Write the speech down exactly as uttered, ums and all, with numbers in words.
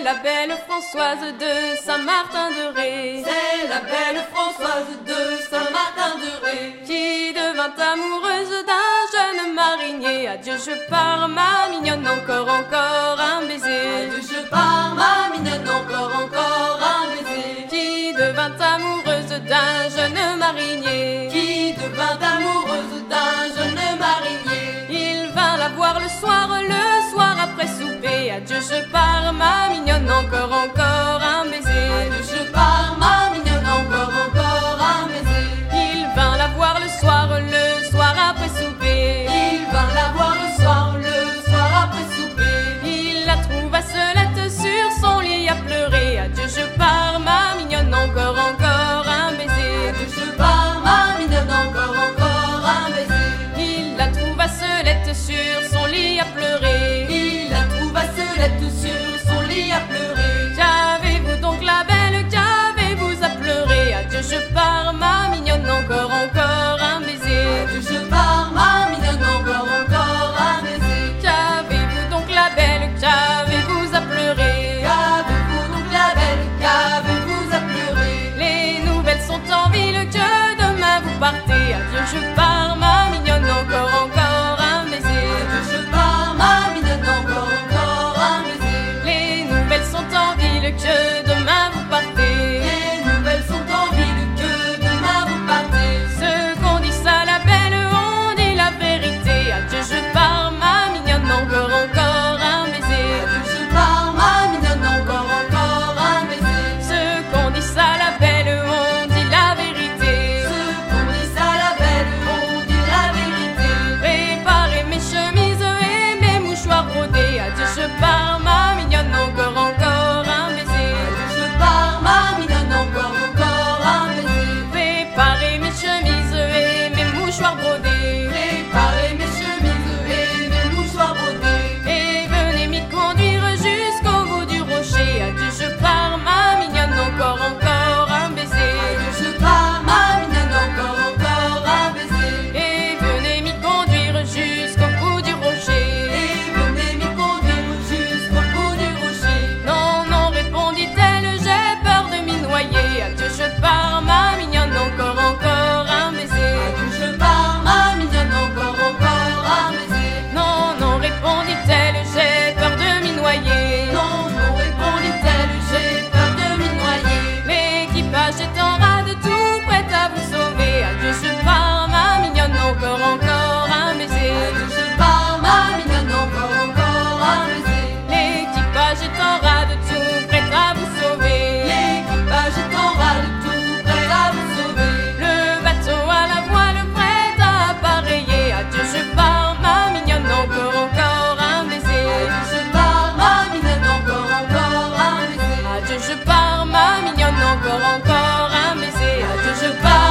la belle Françoise de Saint-Martin-de-Ré. C'est la belle Françoise de Saint-Martin-de-Ré qui devint amoureuse d'un jeune marinier. Adieu, je pars, ma mignonne, encore, encore un baiser. Adieu, je pars, ma mignonne, encore, encore un baiser. Qui devint amoureuse d'un jeune marinier. Qui devint amoureuse d'un jeune marinier. Il vint la voir le soir, le soir après souper. Adieu, je pars, ma mignonne, encore, encore un baiser. Adieu, je pars, ma mignonne, encore, encore un baiser. Il vint la voir le soir, le soir après souper. Il vint la voir le soir, le soir après souper. Il la trouva seulette sur son lit à pleurer. Adieu, je pars, ma mignonne, encore, encore un baiser. Adieu, je pars, ma mignonne, encore, encore un baiser. Il la trouva seulette sur son lit à pleurer. Il la trouva seulette sur son lit à pleurer. Qu'avez-vous donc la belle, qu'avez-vous à pleurer? Adieu, je pars, ma mignonne, encore, encore un baiser. Adieu, je pars, ma mignonne, encore, encore un baiser. Qu'avez-vous donc la belle, qu'avez-vous à pleurer? Qu'avez-vous donc la belle, qu'avez-vous à pleurer? Les nouvelles sont en ville, que demain vous partez. Adieu, je pars, ma mignonne, encore, encore un baiser. Adieu, je pars, ma mignonne, encore, encore un baiser. Les nouvelles sont en ville, que demain vous partez. Les nouvelles sont en ville, que demain vous partez. Ce qu'on dit ça la belle, on dit la vérité. Adieu, je pars, ma mignonne, encore, encore un baiser. Adieu, je pars, ma mignonne, encore, encore un baiser. Ce qu'on dit ça la belle, on dit la vérité. Ce qu'on dit ça la belle, on dit la vérité. Préparez mes chemises et mes mouchoirs brodés. Adieu, je pars, ma mignonne, encore, encore un baiser. Adieu, je pars, ma mignonne, encore, encore un baiser. Préparez mes chemises et mes mouchoirs brodés. Préparez mes chemises et mes mouchoirs brodés. Et venez m'y conduire jusqu'au bout du rocher. Adieu, je pars, ma mignonne, encore, encore un baiser. Adieu, je pars, ma mignonne, encore, encore un baiser. Et venez m'y conduire jusqu'au bout du rocher. Et venez m'y conduire jusqu'au bout du rocher. Non, non, répondit-elle, j'ai peur de m'y noyer. Adieu, je pars, ma mignonne, encore, encore un baiser. Adieu, je pars, ma mignonne, encore, encore un baiser. Non, non, répondit-elle, j'ai peur de m'y noyer. Non, non, répondit-elle, j'ai peur de m'y noyer. L'équipage est en rade, tout prêt à vous sauver. Adieu, je pars, ma mignonne, encore, encore un baiser. Adieu, je pars, ma mignonne, encore, encore un baiser. L'équipage est en rade, tout prêt à vous sauver. L'équipage est en rade, tout prêt à vous sauver. Le bateau à la voile, prêt à appareiller. Adieu, je pars, ma mignonne, encore, encore un baiser. Adieu, je pars, ma mignonne, encore, encore un baiser. Adieu, je pars, ma mignonne, encore, encore un baiser. Adieu, je pars.